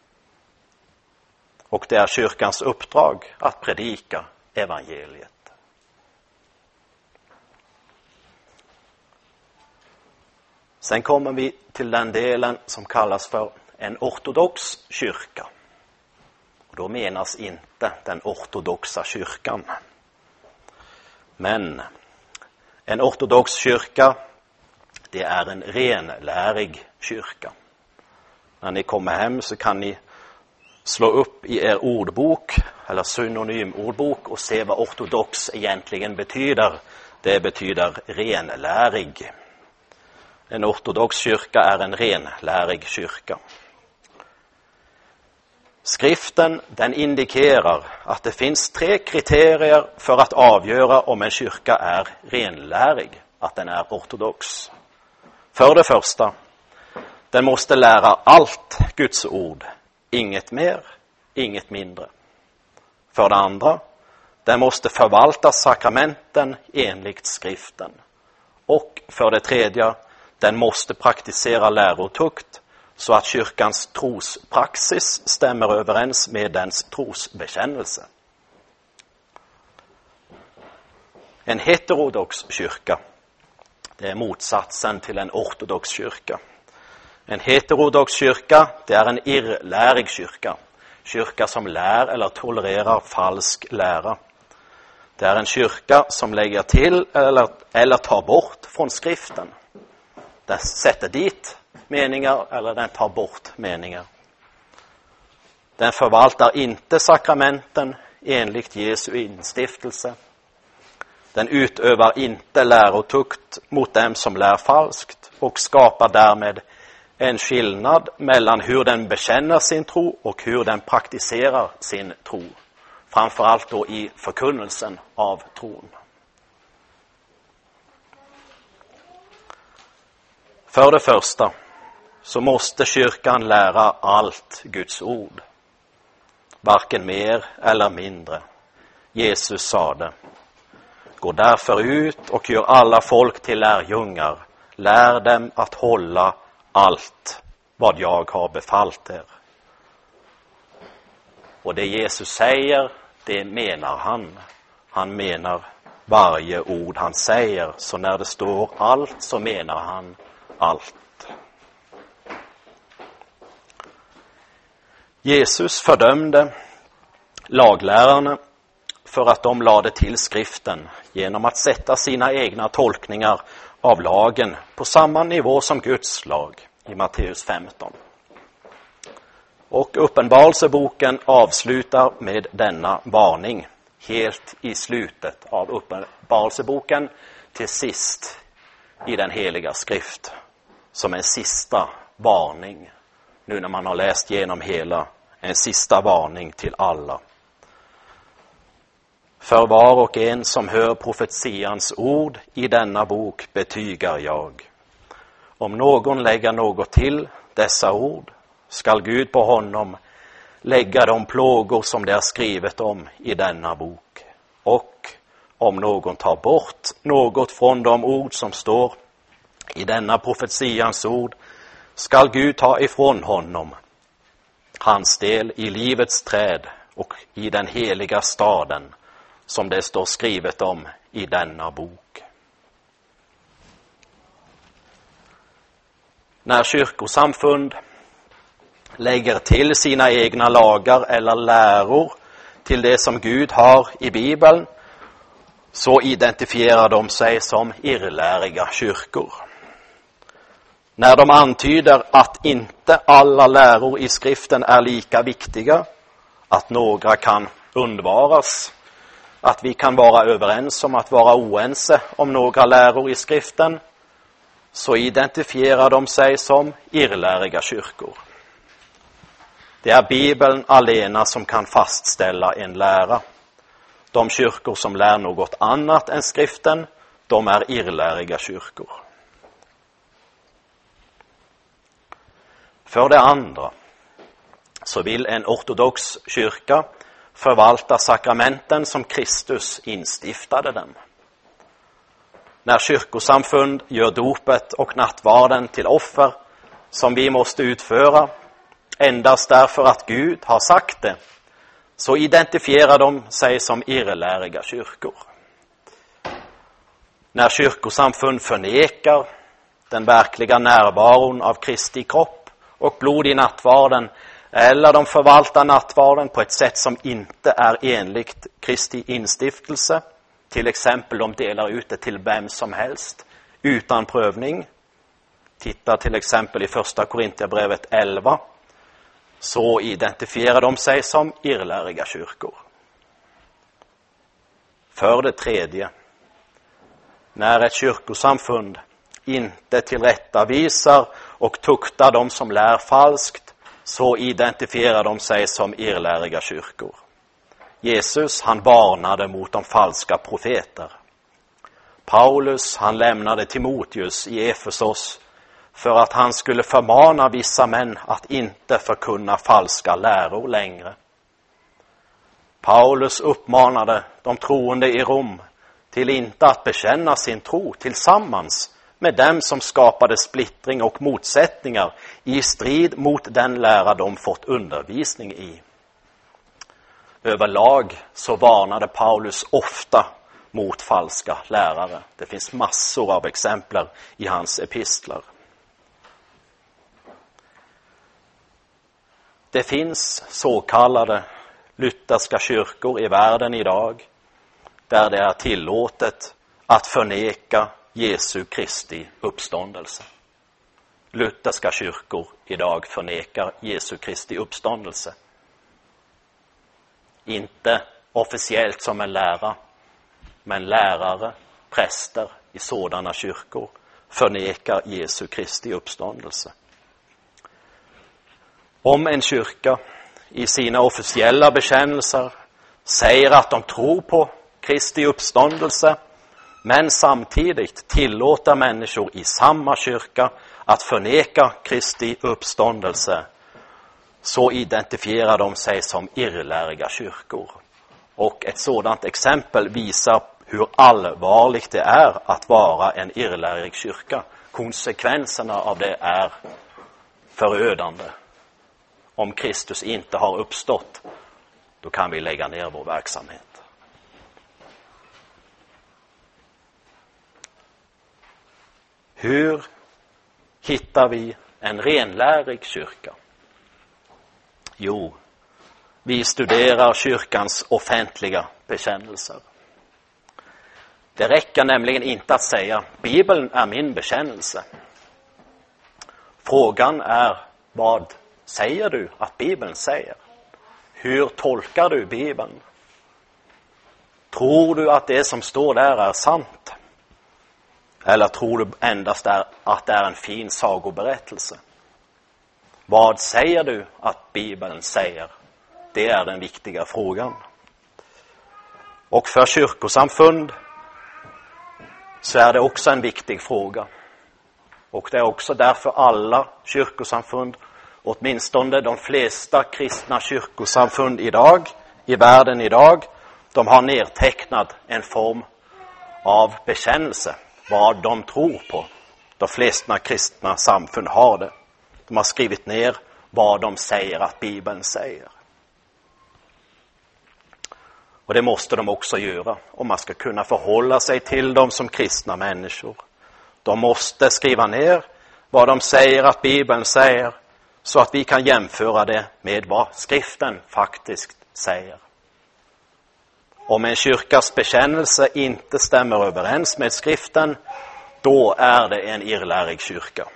Och det är kyrkans uppdrag att predika evangeliet. Sen kommer vi till den delen som kallas för en ortodox kyrka. Och då menas inte den ortodoxa kyrkan. Men en ortodox kyrka, det är en renlärig kyrka. När ni kommer hem så kan ni slå upp i er ordbok eller synonymordbok och se vad ortodox egentligen betyder. Det betyder renlärig. En ortodox kyrka är en renlärig kyrka. Skriften, den indikerar att det finns 3 kriterier för att avgöra om en kyrka är renlärig, att den är ortodox. För det första, den måste lära allt Guds ord, inget mer, inget mindre. För det andra, den måste förvalta sakramenten enligt skriften. Och för det tredje, den måste praktisera lärotukt så att kyrkans trospraxis stämmer överens med dens trosbekännelse. En heterodox kyrka, det är motsatsen till en ortodox kyrka. En heterodox kyrka, det är en irrlärig kyrka. Kyrka som lär eller tolererar falsk lära. Det är en kyrka som lägger till eller tar bort från skriften. Den sätter dit meningar eller den tar bort meningar. Den förvaltar inte sakramenten enligt Jesu instiftelse. Den utövar inte lärotukt mot dem som lär falskt och skapar därmed en skillnad mellan hur den bekänner sin tro och hur den praktiserar sin tro. Framförallt då i förkunnelsen av tron. För det första så måste kyrkan lära allt Guds ord. Varken mer eller mindre. Jesus sade: gå därför ut och gör alla folk till lärjungar. Lär dem att hålla allt vad jag har befallt er. Och det Jesus säger, det menar han. Han menar varje ord han säger. Så när det står allt så menar han allt. Jesus fördömde laglärarna för att de lade till skriften genom att sätta sina egna tolkningar av lagen på samma nivå som Guds lag i Matteus 15. Och Uppenbarelseboken avslutar med denna varning helt i slutet av Uppenbarelseboken, till sist i den heliga skrift, som en sista varning. Nu när man har läst igenom hela, en sista varning till alla. För var och en som hör profetians ord i denna bok betygar jag: om någon lägger något till dessa ord, skall Gud på honom lägga de plågor som det är skrivet om i denna bok. Och om någon tar bort något från de ord som står i denna profetians ord, skall Gud ta ifrån honom hans del i livets träd och i den heliga staden, som det står skrivet om i denna bok. När kyrkosamfund lägger till sina egna lagar eller läror till det som Gud har i Bibeln, så identifierar de sig som irrläriga kyrkor. När de antyder att inte alla läror i skriften är lika viktiga, att några kan undvaras, att vi kan vara överens om att vara oense om några läror i skriften, så identifierar de sig som irrläriga kyrkor. Det är Bibeln alena som kan fastställa en lära. De kyrkor som lär något annat än skriften, de är irrläriga kyrkor. För det andra så vill en ortodox kyrka förvalta sakramenten som Kristus instiftade dem. När kyrkosamfund gör dopet och nattvarden till offer som vi måste utföra endast därför att Gud har sagt det, så identifierar de sig som irrläriga kyrkor. När kyrkosamfund förnekar den verkliga närvaron av Kristi kropp och blod i nattvarden, eller de förvaltar nattvarden på ett sätt som inte är enligt Kristi instiftelse, till exempel de delar ut det till vem som helst utan prövning. Titta till exempel i första Korinthierbrevet 11. Så identifierar de sig som irrläriga kyrkor. För det tredje, när ett kyrkosamfund inte tillrättavisar och tuktar de som lär falskt, så identifierar de sig som irrläriga kyrkor. Jesus, han varnade mot de falska profeter. Paulus, han lämnade Timoteus i Efesos för att han skulle förmana vissa män att inte förkunna falska läror längre. Paulus uppmanade de troende i Rom till inte att bekänna sin tro tillsammans med dem som skapade splittring och motsättningar i strid mot den lära de fått undervisning i. Överlag så varnade Paulus ofta mot falska lärare. Det finns massor av exempel i hans epistlar. Det finns så kallade lutherska kyrkor i världen idag där det är tillåtet att förneka Jesu Kristi uppståndelse. Lutherska kyrkor idag förnekar Jesu Kristi uppståndelse. Inte officiellt som en lära, men lärare, präster i sådana kyrkor förnekar Jesu Kristi uppståndelse. Om en kyrka i sina officiella bekännelser säger att de tror på Kristi uppståndelse, men samtidigt tillåter människor i samma kyrka att förneka Kristi uppståndelse, så identifierar de sig som irrläriga kyrkor. Och ett sådant exempel visar hur allvarligt det är att vara en irrlärig kyrka. Konsekvenserna av det är förödande. Om Kristus inte har uppstått, då kan vi lägga ner vår verksamhet. Hur hittar vi en renlärig kyrka? Jo, vi studerar kyrkans offentliga bekännelser. Det räcker nämligen inte att säga Bibeln är min bekännelse. Frågan är, vad säger du att Bibeln säger? Hur tolkar du Bibeln? Tror du att det som står där är sant? Eller tror du endast att det är en fin sagoberättelse? Vad säger du att Bibeln säger? Det är den viktiga frågan. Och för kyrkosamfund så är det också en viktig fråga. Och det är också därför alla kyrkosamfund, åtminstone de flesta kristna kyrkosamfund i världen idag, de har nedtecknat en form av bekännelse, vad de tror på. De flesta kristna samfund har det. De har skrivit ner vad de säger att Bibeln säger. Och det måste de också göra om man ska kunna förhålla sig till dem som kristna människor. De måste skriva ner vad de säger att Bibeln säger, så att vi kan jämföra det med vad skriften faktiskt säger. Om en kyrkas bekännelse inte stämmer överens med skriften, då är det en irrlärig kyrka.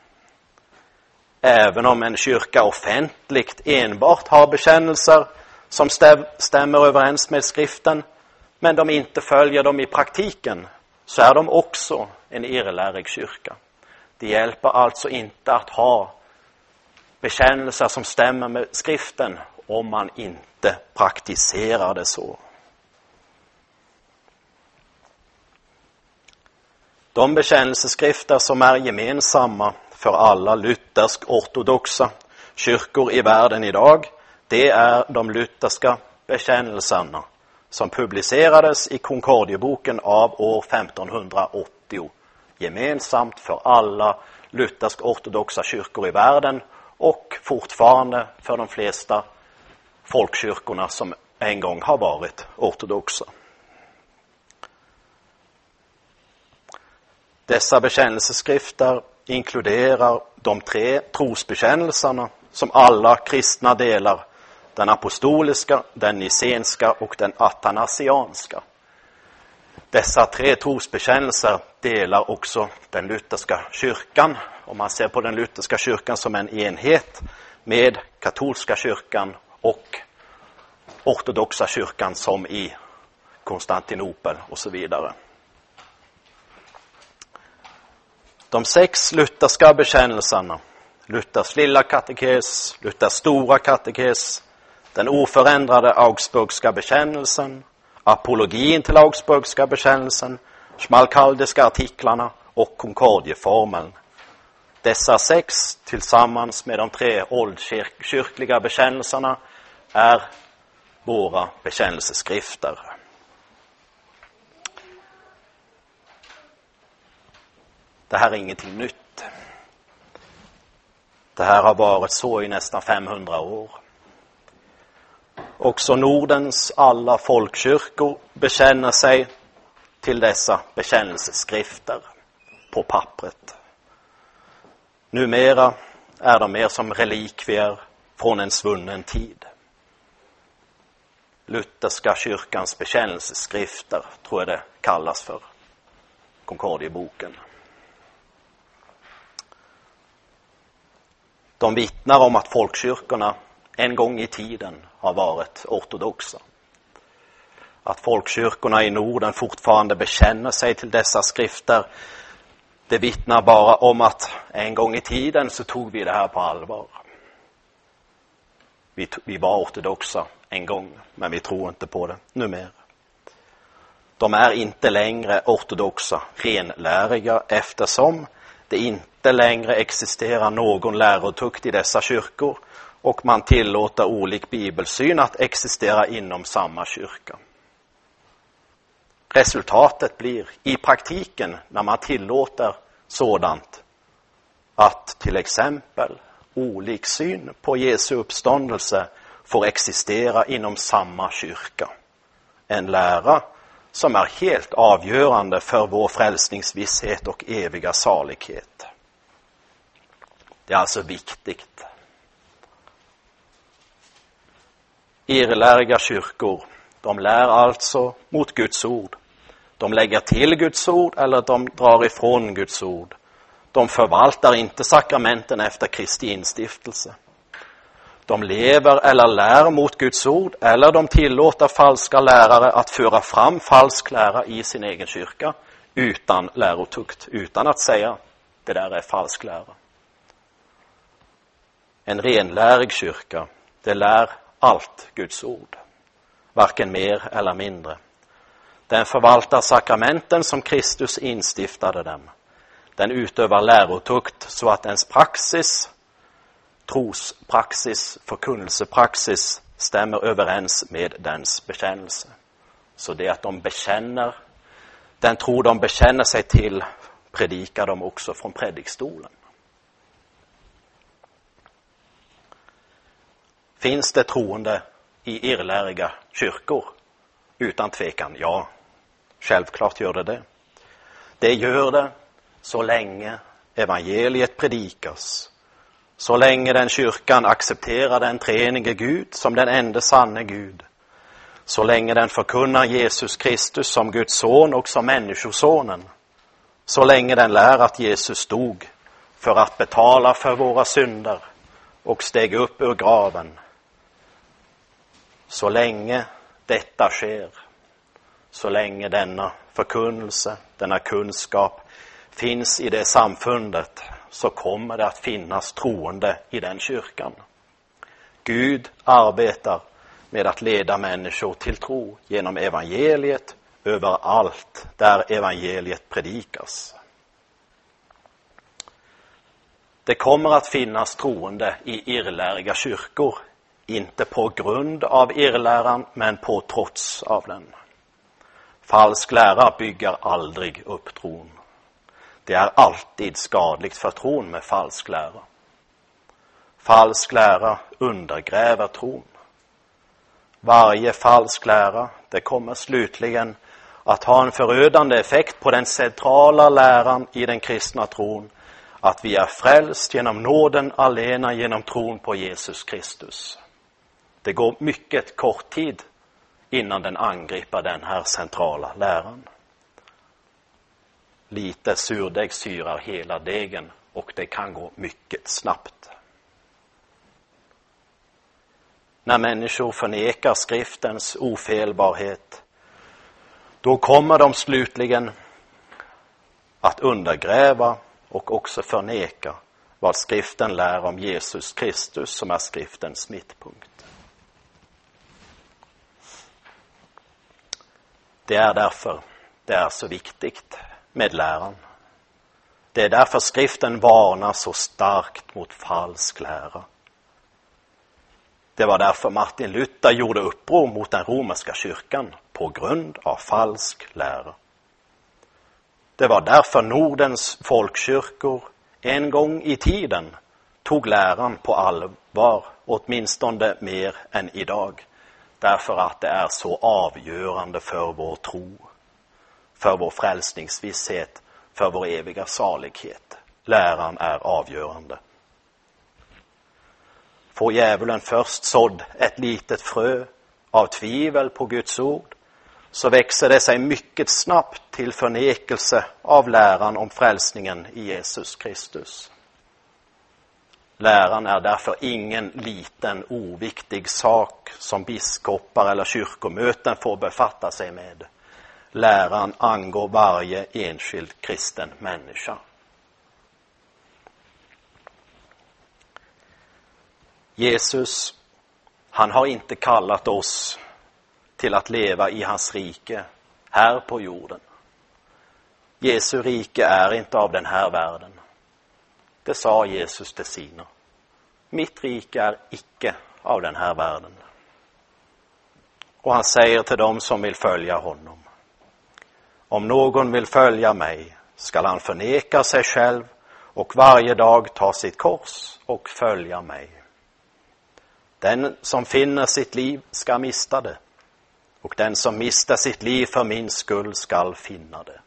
Även om en kyrka offentligt enbart har bekännelser som stämmer överens med skriften, men de inte följer dem i praktiken, så är de också en irrlärig kyrka. Det hjälper alltså inte att ha bekännelser som stämmer med skriften om man inte praktiserar det så. De bekännelseskrifter som är gemensamma för alla luthersk-ortodoxa kyrkor i världen idag, det är de lutherska bekännelserna som publicerades i Concordieboken av år 1580, gemensamt för alla luthersk-ortodoxa kyrkor i världen och fortfarande för de flesta folkkyrkorna som en gång har varit ortodoxa. Dessa bekännelseskrifter inkluderar de 3 trosbekännelserna som alla kristna delar, den apostoliska, den nicenska och den athanasianska. Dessa 3 trosbekännelser delar också den lutherska kyrkan, om man ser på den lutherska kyrkan som en enhet med katolska kyrkan och ortodoxa kyrkan som i Konstantinopel och så vidare. De 6 lutherska bekännelserna, Luthers lilla katekes, Luthers stora katekes, den oförändrade Augsburgska bekännelsen, apologin till Augsburgska bekännelsen, schmalkaldiska artiklarna och Concordieformeln. Dessa 6 tillsammans med de 3 oldkyrkliga bekännelserna är våra bekännelseskrifter. Det här är ingenting nytt. Det här har varit så i nästan 500 år. Också Nordens alla folkkyrkor bekänner sig till dessa bekännelseskrifter på pappret. Numera är de mer som relikvier från en svunnen tid. Lutherska kyrkans bekännelseskrifter tror jag det kallas för, Concordieboken. De vittnar om att folkkyrkorna en gång i tiden har varit ortodoxa. Att folkkyrkorna i Norden fortfarande bekänner sig till dessa skrifter, det vittnar bara om att en gång i tiden så tog vi det här på allvar. Vi var ortodoxa en gång, men vi tror inte på det numera. De är inte längre ortodoxa, renläriga, eftersom det inte längre existerar någon lärotukt i dessa kyrkor och man tillåter olik bibelsyn att existera inom samma kyrka. Resultatet blir i praktiken, när man tillåter sådant, att till exempel olik syn på Jesu uppståndelse får existera inom samma kyrka. En lära som är helt avgörande för vår frälsningsvisshet och eviga salighet. Det är alltså viktigt. Irrläriga kyrkor, de lär alltså mot Guds ord. De lägger till Guds ord eller de drar ifrån Guds ord. De förvaltar inte sakramenten efter Kristi instiftelse. De lever eller lär mot Guds ord, eller de tillåter falska lärare att föra fram falsk lära i sin egen kyrka utan lärotukt, utan att säga det där är falsk lära. En renlärig kyrka, det lär allt Guds ord, varken mer eller mindre. Den förvaltar sakramenten som Kristus instiftade dem. Den utövar lärotukt så att ens praxis, trospraxis, förkunnelsepraxis stämmer överens med dens bekännelse. Så det att de bekänner, den tro de bekänner sig till, predikar de också från predikstolen. Finns det troende i irrläriga kyrkor? Utan tvekan, ja. Självklart gör det det. Det gör det så länge evangeliet predikas. Så länge den kyrkan accepterar den treenige Gud som den enda sanne Gud. Så länge den förkunnar Jesus Kristus som Guds son och som människosonen, så länge den lär att Jesus dog för att betala för våra synder och steg upp ur graven, så länge detta sker, så länge denna förkunnelse, denna kunskap finns i det samfundet, så kommer det att finnas troende i den kyrkan. Gud arbetar med att leda människor till tro genom evangeliet överallt där evangeliet predikas. Det kommer att finnas troende i irrläriga kyrkor, inte på grund av irrläran men på trots av den. Falsk lära bygger aldrig upp tron. Det är alltid skadligt för tron med falsk lära. Falsk lära undergräver tron. Varje falsk lära, det kommer slutligen att ha en förödande effekt på den centrala läran i den kristna tron, att vi är frälst genom nåden alena genom tron på Jesus Kristus. Det går mycket kort tid innan den angriper den här centrala läran. Lite surdeg syrar hela degen och det kan gå mycket snabbt. När människor förnekar skriftens ofelbarhet, då kommer de slutligen att undergräva och också förneka vad skriften lär om Jesus Kristus som är skriftens mittpunkt. Det är därför det är så viktigt med läran. Det är därför skriften varnar så starkt mot falsk lära. Det var därför Martin Luther gjorde uppror mot den romerska kyrkan på grund av falsk lära. Det var därför Nordens folkkyrkor en gång i tiden tog läran på allvar, åtminstone mer än idag. Därför att det är så avgörande för vår tro, för vår frälsningsvisshet, för vår eviga salighet. Läran är avgörande. Får djävulen först sådd ett litet frö av tvivel på Guds ord, så växer det sig mycket snabbt till förnekelse av läran om frälsningen i Jesus Kristus. Läran är därför ingen liten oviktig sak som biskopar eller kyrkomöten får befatta sig med. Läran angår varje enskild kristen människa. Jesus, han har inte kallat oss till att leva i hans rike här på jorden. Jesu rike är inte av den här världen. Det sa Jesus till sina. Mitt rike är icke av den här världen. Och han säger till dem som vill följa honom: om någon vill följa mig skall han förneka sig själv och varje dag ta sitt kors och följa mig. Den som finner sitt liv ska mista det, och den som mister sitt liv för min skull skall finna det.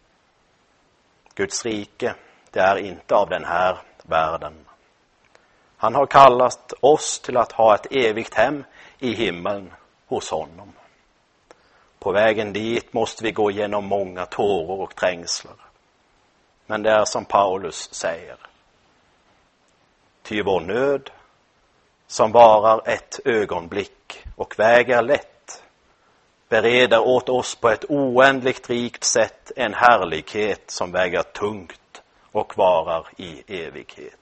Guds rike, det är inte av den här världen. Han har kallat oss till att ha ett evigt hem i himlen hos honom. På vägen dit måste vi gå igenom många tårar och trängslar. Men det är som Paulus säger: ty vår nöd, som varar ett ögonblick och väger lätt, bereder åt oss på ett oändligt rikt sätt en härlighet som väger tungt och varar i evighet.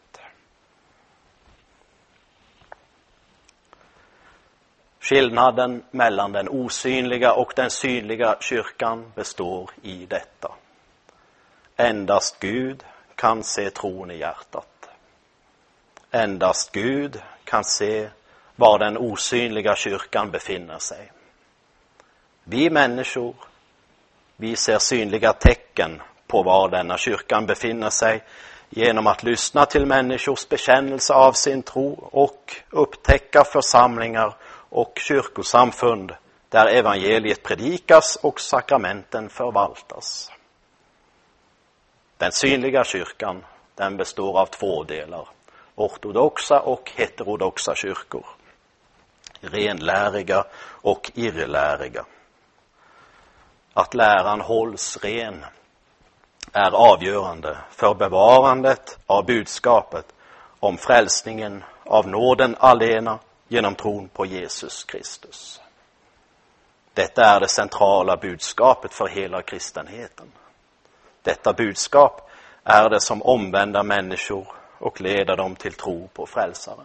Skillnaden mellan den osynliga och den synliga kyrkan består i detta: endast Gud kan se tron i hjärtat. Endast Gud kan se var den osynliga kyrkan befinner sig. Vi människor, vi ser synliga tecken på var denna kyrkan befinner sig genom att lyssna till människors bekännelse av sin tro och upptäcka församlingar och kyrkosamfund där evangeliet predikas och sakramenten förvaltas. Den synliga kyrkan, den består av två delar: ortodoxa och heterodoxa kyrkor. renläriga och irrläriga. Att läran hålls ren är avgörande för bevarandet av budskapet om frälsningen av nåden alena genom tron på Jesus Kristus. Detta är det centrala budskapet för hela kristenheten. Detta budskap är det som omvänder människor och leder dem till tro på frälsaren.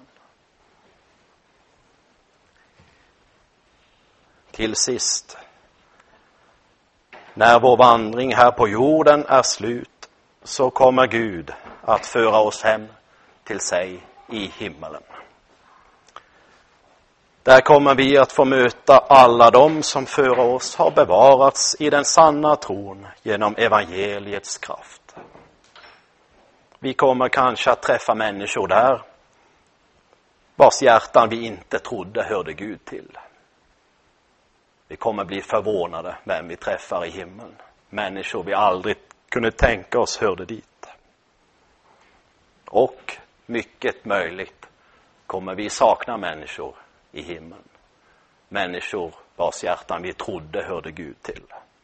Till sist, när vår vandring här på jorden är slut, så kommer Gud att föra oss hem till sig i himmelen. Där kommer vi att få möta alla dem som för oss har bevarats i den sanna tron genom evangeliets kraft. Vi kommer kanske att träffa människor där vars hjärtan vi inte trodde hörde Gud till. Vi kommer bli förvånade vem vi träffar i himlen. Människor vi aldrig kunde tänka oss hörde dit. Och mycket möjligt kommer vi sakna människor i himlen. Människor vars hjärtan vi trodde hörde Gud till.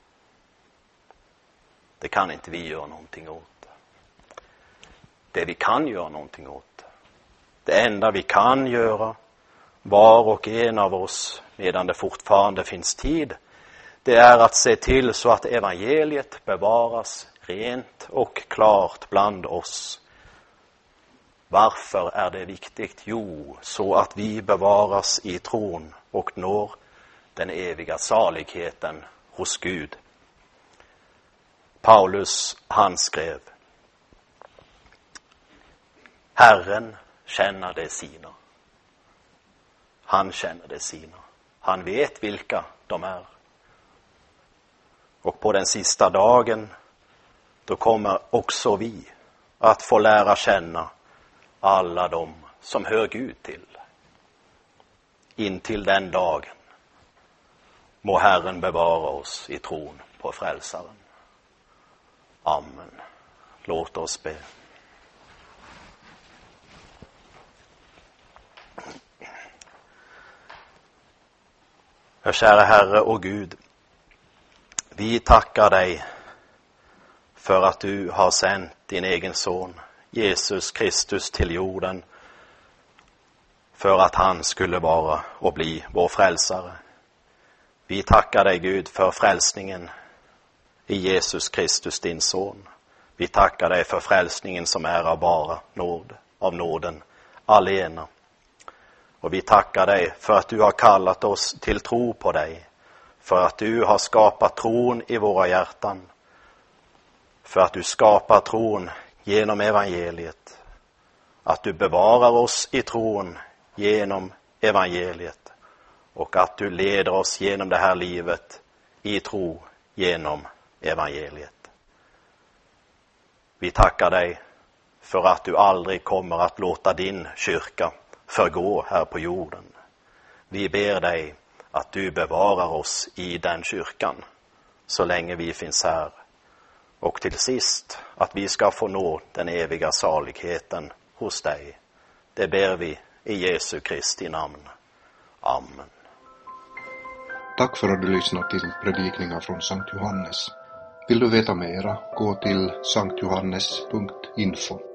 Det kan inte vi göra någonting åt. Det vi kan göra någonting åt, det enda vi kan göra, var och en av oss, medan det fortfarande finns tid, det är att se till så att evangeliet bevaras rent och klart bland oss. Varför är det viktigt? Jo, så att vi bevaras i tron och når den eviga saligheten hos Gud. Paulus, han skrev: Herren känner det sina. Han känner det sina. Han vet vilka de är. Och på den sista dagen, då kommer också vi att få lära känna alla de som hör Gud till. Intill den dagen må Herren bevara oss i tron på frälsaren. Amen. Låt oss be. Kära Herre och Gud, vi tackar dig för att du har sänt din egen son Jesus Kristus till jorden för att han skulle vara och bli vår frälsare. Vi tackar dig, Gud, för frälsningen i Jesus Kristus, din son. Vi tackar dig för frälsningen som är av bara nåd, av nåden alena. Och vi tackar dig för att du har kallat oss till tro på dig, för att du har skapat tron i våra hjärtan, för att du skapar tron genom evangeliet, att du bevarar oss i tron genom evangeliet och att du leder oss genom det här livet i tro genom evangeliet. Vi tackar dig för att du aldrig kommer att låta din kyrka förgå här på jorden. Vi ber dig att du bevarar oss i den kyrkan så länge vi finns här. Och till sist att vi ska få nå den eviga saligheten hos dig. Det ber vi i Jesu Kristi namn. Amen. Tack för att du lyssnat till predikningar från Sankt Johannes. Vill du veta mera, gå till sanktjohannes.info.